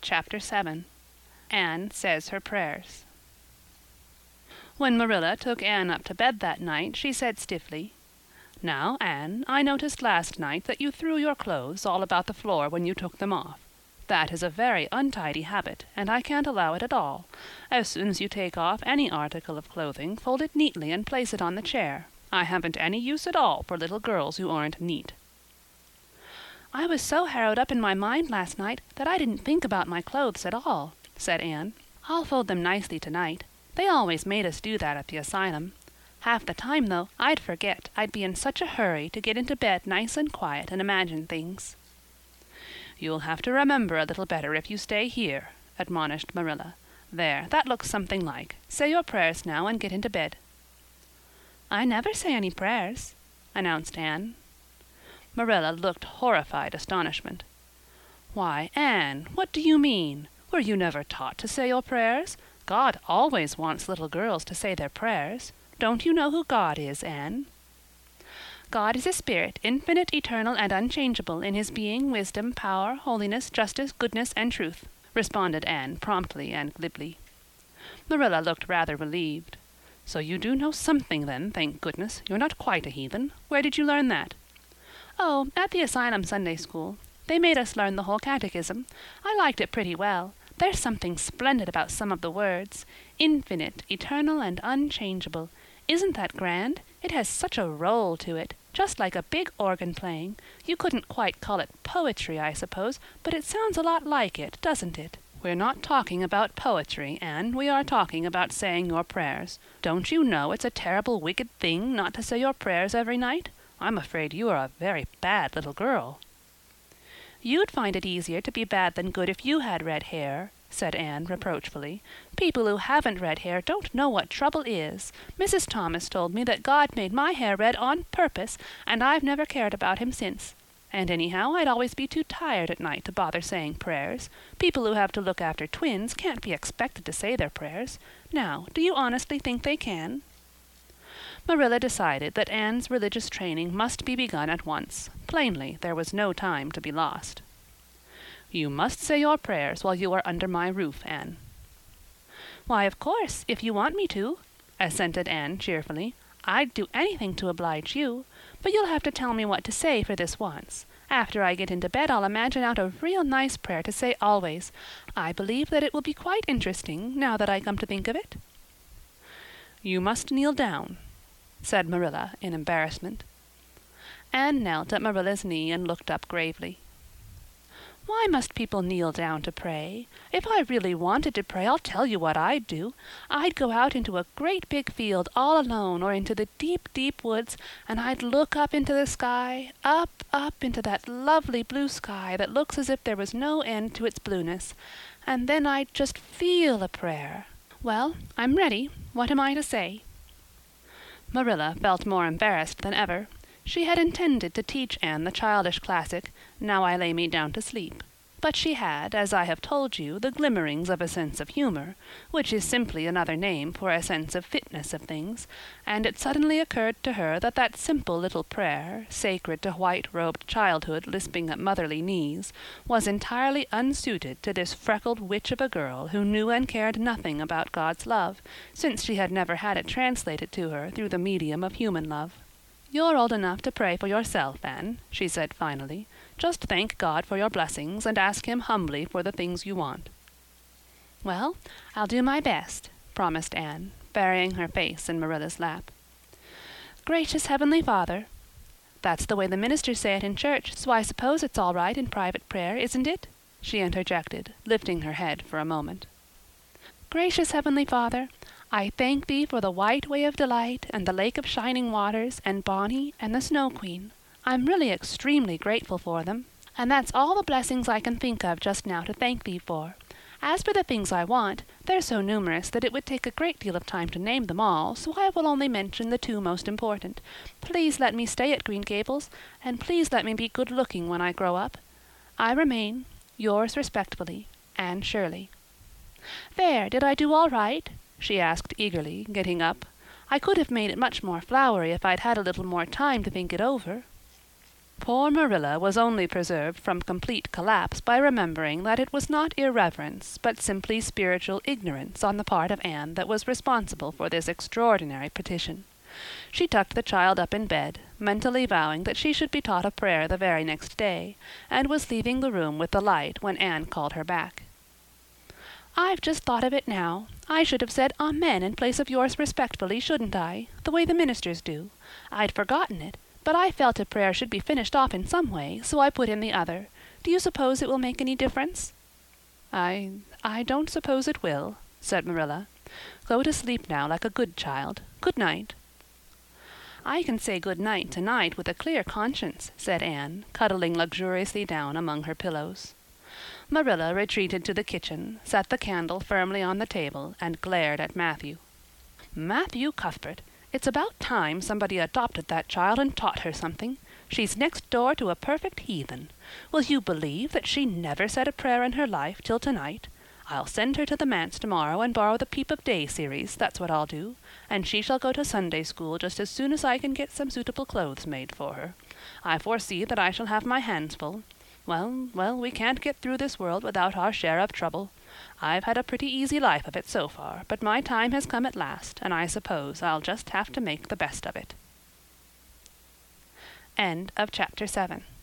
Chapter 7. Anne Says Her Prayers. When Marilla took Anne up to bed that night, she said stiffly, "Now, Anne, I noticed last night that you threw your clothes all about the floor when you took them off. That is a very untidy habit, and I can't allow it at all. As soon as you take off any article of clothing, fold it neatly and place it on the chair. I haven't any use at all for little girls who aren't neat." "I was so harrowed up in my mind last night that I didn't think about my clothes at all," said Anne. "I'll fold them nicely tonight. They always made us do that at the asylum. Half the time, though, I'd forget. I'd be in such a hurry to get into bed nice and quiet and imagine things." "You'll have to remember a little better if you stay here," admonished Marilla. "There, that looks something like. Say your prayers now and get into bed." "I never say any prayers," announced Anne. Marilla looked horrified astonishment. "Why, Anne, what do you mean? Were you never taught to say your prayers? God always wants little girls to say their prayers. Don't you know who God is, Anne?" "God is a spirit, infinite, eternal, and unchangeable in his being, wisdom, power, holiness, justice, goodness, and truth," responded Anne promptly and glibly. Marilla looked rather relieved. "So you do know something, then, thank goodness. You're not quite a heathen. Where did you learn that?" "Oh, at the Asylum Sunday School. They made us learn the whole catechism. I liked it pretty well. There's something splendid about some of the words. Infinite, eternal, and unchangeable. Isn't that grand? It has such a roll to it, just like a big organ playing. You couldn't quite call it poetry, I suppose, but it sounds a lot like it, doesn't it?" "We're not talking about poetry, Anne. We are talking about saying your prayers. Don't you know it's a terrible wicked thing not to say your prayers every night? I'm afraid you are a very bad little girl." "You'd find it easier to be bad than good if you had red hair," said Anne reproachfully. "People who haven't red hair don't know what trouble is. Mrs. Thomas told me that God made my hair red on purpose, and I've never cared about him since. And anyhow, I'd always be too tired at night to bother saying prayers. People who have to look after twins can't be expected to say their prayers. Now, do you honestly think they can?" Marilla decided that Anne's religious training must be begun at once. Plainly, there was no time to be lost. "You must say your prayers while you are under my roof, Anne." "Why, of course, if you want me to," assented Anne cheerfully. "I'd do anything to oblige you. But you'll have to tell me what to say for this once. After I get into bed I'll imagine out a real nice prayer to say always. I believe that it will be quite interesting, now that I come to think of it." "You must kneel down," said Marilla in embarrassment. Anne knelt at Marilla's knee and looked up gravely. "Why must people kneel down to pray? If I really wanted to pray, I'll tell you what I'd do. I'd go out into a great big field all alone or into the deep, deep woods, and I'd look up into the sky, up into that lovely blue sky that looks as if there was no end to its blueness, and then I'd just feel a prayer. Well, I'm ready. What am I to say?" Marilla felt more embarrassed than ever. She had intended to teach Anne the childish classic, "Now I lay me down to sleep." But she had, as I have told you, the glimmerings of a sense of humor, which is simply another name for a sense of fitness of things, and it suddenly occurred to her that that simple little prayer, sacred to white-robed childhood lisping at motherly knees, was entirely unsuited to this freckled witch of a girl who knew and cared nothing about God's love, since she had never had it translated to her through the medium of human love. "You're old enough to pray for yourself, Anne," she said finally. "Just thank God for your blessings and ask him humbly for the things you want." "Well, I'll do my best," promised Anne, burying her face in Marilla's lap. "Gracious Heavenly Father," "That's the way the ministers say it in church, so I suppose it's all right in private prayer, isn't it?" she interjected, lifting her head for a moment. "Gracious Heavenly Father, I thank thee for the white way of delight, and the lake of shining waters, and Bonnie, and the Snow Queen. I'm really extremely grateful for them, and that's all the blessings I can think of just now to thank thee for. As for the things I want, they're so numerous that it would take a great deal of time to name them all, so I will only mention the two most important. Please let me stay at Green Gables, and please let me be good-looking when I grow up. I remain, yours respectfully, Anne Shirley." "There, did I do all right?" she asked eagerly, getting up. "I could have made it much more flowery if I'd had a little more time to think it over." Poor Marilla was only preserved from complete collapse by remembering that it was not irreverence, but simply spiritual ignorance on the part of Anne that was responsible for this extraordinary petition. She tucked the child up in bed, mentally vowing that she should be taught a prayer the very next day, and was leaving the room with the light when Anne called her back. "I've just thought of it now. I should have said Amen in place of yours respectfully, shouldn't I? The way the ministers do. I'd forgotten it, but I felt a prayer should be finished off in some way, so I put in the other. Do you suppose it will make any difference?" I don't suppose it will," said Marilla. "Go to sleep now like a good child. Good night." "I can say good night tonight with a clear conscience," said Anne, cuddling luxuriously down among her pillows. Marilla retreated to the kitchen, set the candle firmly on the table, and glared at Matthew. "Matthew Cuthbert, it's about time somebody adopted that child and taught her something. She's next door to a perfect heathen. Will you believe that she never said a prayer in her life till tonight? I'll send her to the manse tomorrow and borrow the Peep of Day series, that's what I'll do, and she shall go to Sunday school just as soon as I can get some suitable clothes made for her. I foresee that I shall have my hands full. Well, we can't get through this world without our share of trouble. I've had a pretty easy life of it so far, but my time has come at last, and I suppose I'll just have to make the best of it." End of chapter 7.